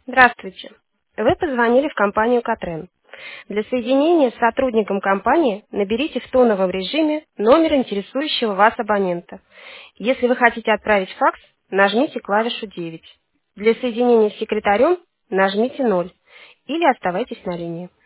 Здравствуйте. Вы позвонили в компанию Катрен. Для соединения с сотрудником компании наберите в тоновом режиме номер интересующего вас абонента. Если вы хотите отправить факс, нажмите клавишу 9. Для соединения с секретарем нажмите 0 или оставайтесь на линии.